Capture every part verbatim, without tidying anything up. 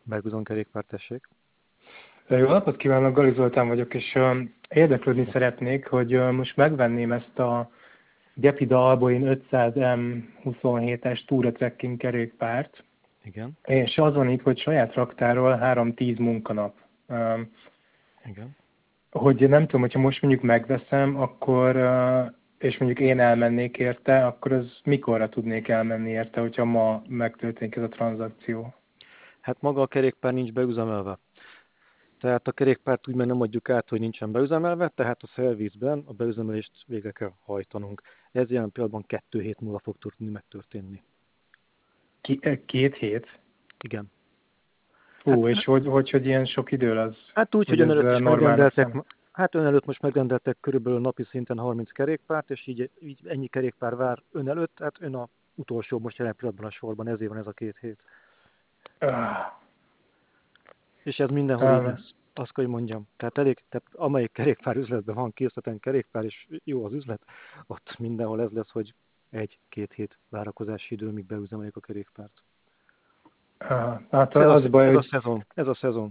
Berguzon kerékpár, tessék. Jó napot kívánok, Gali Zoltán vagyok, és uh, érdeklődni szeretnék, hogy uh, most megvenném ezt a Gepida Alboin ötszáz M huszonhétes Tourer Trekking kerékpárt, Igen. és az van itt, hogy saját raktáról három tíz munkanap. Um, Igen. hogy nem tudom, hogyha most mondjuk megveszem, akkor, uh, és mondjuk én elmennék érte, akkor az mikorra tudnék elmenni érte, hogyha ma megtörténik ez a tranzakció? Hát maga a kerékpár nincs beüzemelve. Tehát a kerékpárt úgy meg nem adjuk át, hogy nincsen beüzemelve, tehát a szervizben a beüzemelést végre kell hajtanunk. Ez jelen pillanatban kettő hét múlva fog tudni megtörténni. Ki, eh, két hét? Igen. Hú, Hát, és hogy, hogy, hogy ilyen sok idő az, hát úgy, hogy hogy ön ez előtt uh, is normálnak megrendeltek, szem? hát ön előtt most megrendeltek körülbelül napi szinten harminc kerékpárt, és így, így ennyi kerékpár vár ön előtt, hát ön a utolsó most jelen pillanatban a sorban, ezért van ez a két hét. Ah, És ez mindenhol így ah, lesz. Azt kell, hogy mondjam. Tehát elég, tehát amelyik kerékpár üzletben van készleten kerékpár, és jó az üzlet, ott mindenhol ez lesz, hogy egy-két hét várakozási idő, míg beüzemeljük a kerékpárt. ah, hát Ez a, az baj, ez a hogy, szezon. Ez a szezon.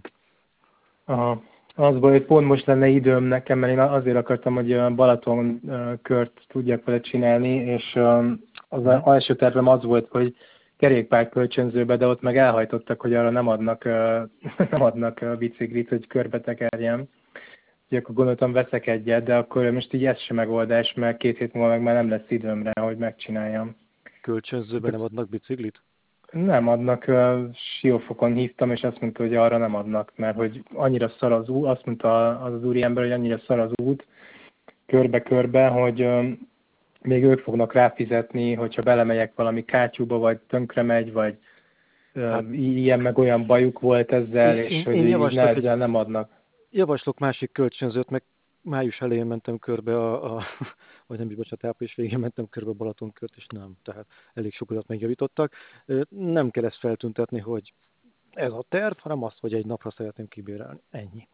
aha, az baj, hogy pont most lenne időm nekem, mert én azért akartam, hogy a Balaton uh, kört tudjak vele csinálni, és um, az Mhm. első tervem az volt, hogy kerékpár kölcsönzőbe, de ott meg elhajtottak, hogy arra nem adnak, uh, nem adnak uh, biciklit, hogy körbe tekerjem. Úgyhogy akkor gondoltam, veszek egyet, de akkor most így ez sem megoldás, mert két hét múlva meg már nem lesz időm rá, hogy megcsináljam. Kölcsönzőben nem adnak biciklit? Nem adnak, uh, Siófokon hívtam, és azt mondta, hogy arra nem adnak, mert hogy annyira szar az út, azt mondta az az úriember, hogy annyira szar az út, körbe-körbe, hogy um, még ők fognak ráfizetni, hogyha belemegyek valami kátyúba, vagy tönkre megy, vagy Hát uh, ilyen meg olyan bajuk volt ezzel, én, és én, hogy én így ne, javaslok egy ezzel nem adnak. Javaslok másik kölcsönzőt, meg május elején mentem körbe, a, a, vagy nem is, bocsánat, április végén mentem körbe a Balatonkört, és nem, tehát elég sokat megjavítottak. Nem kell ezt feltüntetni, hogy ez a terv, hanem azt, hogy egy napra szeretném kibérelni. Ennyi.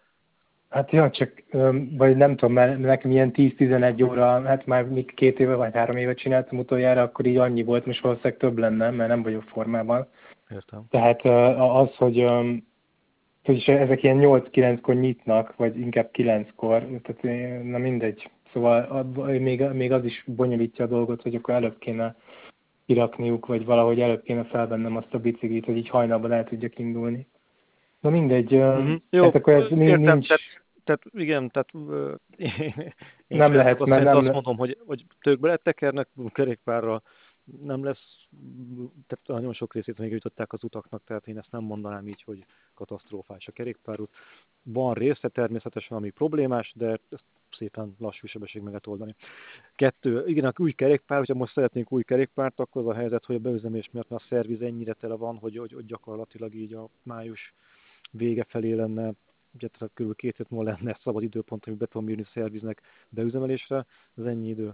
Hát ja, csak, um, vagy nem tudom, mert nekem ilyen tíz-tizenegy óra, hát már még két éve vagy három éve csináltam utoljára, akkor így annyi volt, most valószínűleg több lenne, mert nem vagyok formában. Értem. Tehát uh, az, hogy, um, hogy ezek ilyen nyolc-kilenckor nyitnak, vagy inkább kilenckor, tehát eh, na mindegy. Szóval a- még, még az is bonyolítja a dolgot, hogy akkor előbb kéne kirakniuk, vagy valahogy előbb kéne felvennem azt a biciklit, hogy így hajnalban el tudjak indulni. Na mindegy, Uh-huh. um, Jó, tehát akkor ez értem, nincs, tehát, tehát igen, tehát uh, én, én nem saját lehet, mert tapasztalat nem azt le... mondom, hogy, hogy tők beletekernek, kerékpárra nem lesz, tehát nagyon sok részét megjutották az utaknak, tehát én ezt nem mondanám így, hogy katasztrófás a kerékpárút. Van része természetesen, ami problémás, de ezt szépen lassú sebesség meg lehet oldani. Kettő, igen, a új kerékpár, hogyha most szeretnénk új kerékpárt, akkor az a helyzet, hogy a beüzemés miatt már a szerviz ennyire tele van, hogy, hogy, hogy gyakorlatilag így a május vége felé lenne, ugye tehát kb. két hét múlva lenne szabad időpont, amit be tudom írni szerviznek beüzemelésre, ez ennyi idő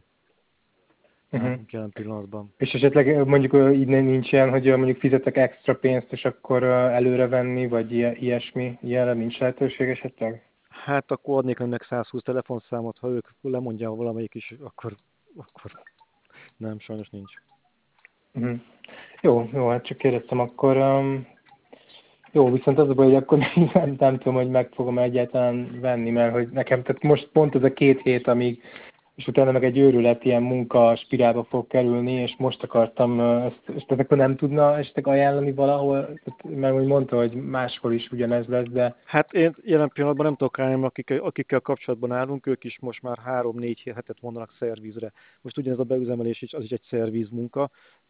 Uh-huh. nálunk jelen pillanatban. És esetleg mondjuk ö, így nincs ilyen, hogy ö, mondjuk fizetek extra pénzt, és akkor ö, előre venni, vagy ilyen, ilyesmi, ilyenre nincs lehetőség esetleg? Hát akkor adnék önnek száz húsz telefonszámot, ha ők lemondja valamelyik is, akkor, akkor nem, sajnos nincs. Uh-huh. Jó, jó, hát csak kérdeztem, akkor um, jó, viszont az a baj, hogy akkor nem, nem tudom, hogy meg fogom egyáltalán venni, mert hogy nekem, tehát most pont ez a két hét, amíg, és utána meg egy őrület ilyen munka spirálba fog kerülni, és most akartam, ö, ezt, ezt akkor nem tudna esetleg ajánlani valahol, tehát, mert úgy mondta, hogy máshol is ugyanez lesz, de Hát én jelen pillanatban nem tudok rájönni, akik, akikkel kapcsolatban állunk, ők is most már három-négy hetet mondanak szervizre. Most ugyanez a beüzemelés is, az is egy szerviz munka,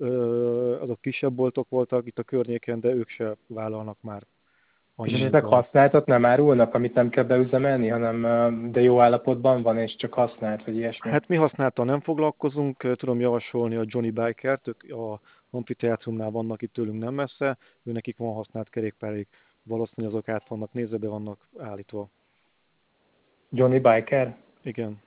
azok kisebb boltok voltak itt a környéken, de ők se vállalnak már és annyi esetleg munka. használtat nem árulnak, amit nem kell beüzemelni, hanem ö, de jó állapotban van, és csak használt, vagy ilyesmi. Hát mi használtan nem foglalkozunk, tudom javasolni a Johnny Bikert, ők a amfiteátrumnál vannak itt tőlünk nem messze, ő nekik van használt kerékpárik, valószínűleg azok át vannak nézve, de vannak állítva. Johnny Biker? Igen.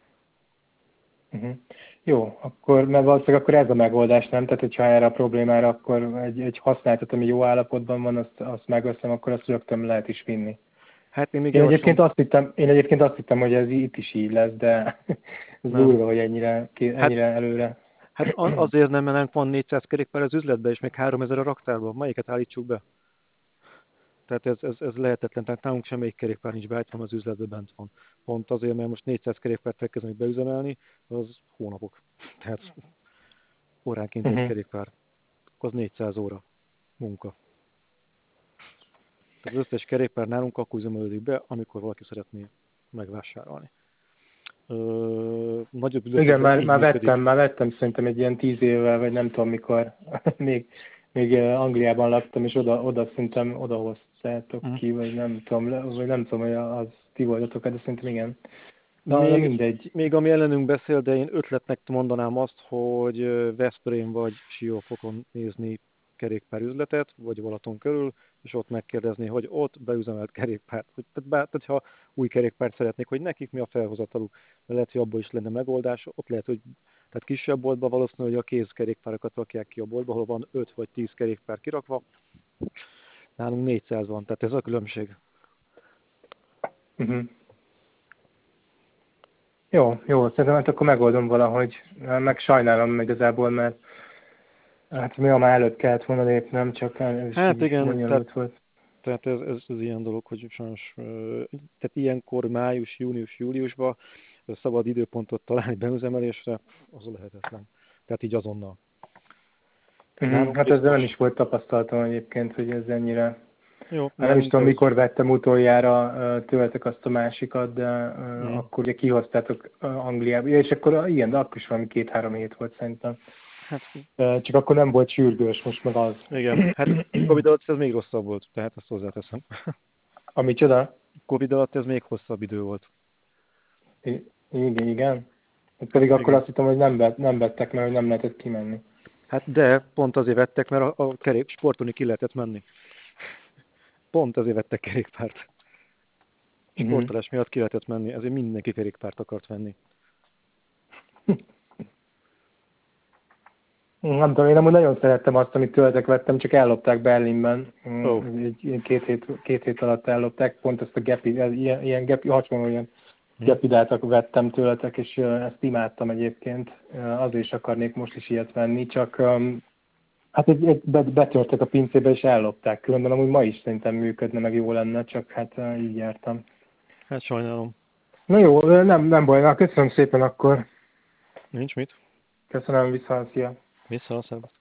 Uh-huh. Jó, akkor, mert valószínűleg akkor ez a megoldás, nem? Tehát, hogyha erre a problémára akkor egy, egy használtat, ami jó állapotban van, azt, azt megveszem, akkor azt rögtön lehet is vinni. Hát én még Én javaslom, egyébként azt hittem, én egyébként azt hittem, hogy ez itt is így lesz, de ez nem. durva, hogy ennyire, Hát, ennyire előre. hát azért nem, mert van négyszáz kerékpár az üzletben, és még háromezer a raktárban. Melyiket állítsuk be? Tehát ez, ez, ez lehetetlen, tehát nálunk semmelyik kerékpár nincs beállítva, az üzletben bent van. Pont azért, mert most négyszáz kerékpárt elkezdeni beüzemelni, az hónapok. Tehát óránként egy Uh-huh. kerékpár, az négyszáz óra munka. Tehát az összes kerékpár nálunk akkor üzemelődik be, amikor valaki szeretné megvásárolni. Ö, nagyobb Igen, már, így már működik. vettem, már vettem szerintem egy ilyen tíz évvel, vagy nem tudom mikor, még, még Angliában laktam, és oda, oda szerintem odahoztátok Mm. ki, vagy nem tudom, vagy nem tudom, hogy az ti voltatok, de szerintem igen. Na, Még, mindegy. még ami ellenünk beszél, de én ötletnek mondanám azt, hogy Veszprém vagy Siófokon nézni kerékpárüzletet, vagy Balaton körül, és ott megkérdezni, hogy ott beüzemelt kerékpárt, hogy, tehát, tehát ha új kerékpárt szeretnék, hogy nekik mi a felhozataluk, mert lehet, hogy abból is lenne megoldás, ott lehet, hogy tehát kisebb boltban valószínű, hogy a kézkerékpárokat rakják ki a boltba, ahol van öt vagy tíz kerékpár kirakva, nálunk négyszáz van, tehát ez a különbség. Uh-huh. Jó, jó, szerintem hát akkor megoldom valahogy, meg sajnálom igazából, mert hát mi a már előtt kellett volna lépnem, csak ez Hát igen, bonyolult volt. Tehát ez, ez, ez ilyen dolog, hogy sajnos, tehát ilyenkor május, június, júliusban szabad időpontot találni beüzemelésre, az lehetetlen. Tehát így azonnal. Uh-huh. Hát ezzel nem is volt tapasztalatom egyébként, hogy ez ennyire... Jó, hát nem is tudom, az... mikor vettem utoljára tőletek azt a másikat, de uh, mm. akkor ugye kihoztátok Angliába. Ja, és akkor igen, de akkor is valami két-három hét volt szerintem. Hát, csak akkor nem volt sürgős, most meg az. Igen, hát Covid alatt ez még rosszabb volt, tehát ezt hozzáteszem. A micsoda? Covid alatt ez még hosszabb idő volt. I- igen, igen. Hát pedig igen. Akkor azt hittem, hogy nem, vett, nem vettek, mert hogy nem lehetett kimenni. Hát de, pont azért vettek, mert a, a kerék, sportolni ki lehetett menni. Pont azért vettek kerékpárt. Sportolás mm. miatt ki lehetett menni, ezért mindenki kerékpárt akart venni. Nem tudom, én amúgy nagyon szerettem azt, amit tőletek vettem, csak ellopták Berlinben. Oh. Egy, két, hét, két hét alatt ellopták, pont ezt a gepi, ilyen, ilyen gepi, hasonló ilyen hmm. gepidát vettem tőletek, és ezt imádtam egyébként. Azért is akarnék most is ilyet venni, csak hát egy, egy, betörtek a pincébe és ellopták. Különben amúgy ma is szerintem működne, meg jó lenne, csak hát így jártam. Hát sajnálom. Na jó, nem, nem baj, na köszönöm szépen akkor. Nincs mit. Köszönöm, viszont szia. Vissza, szervusz.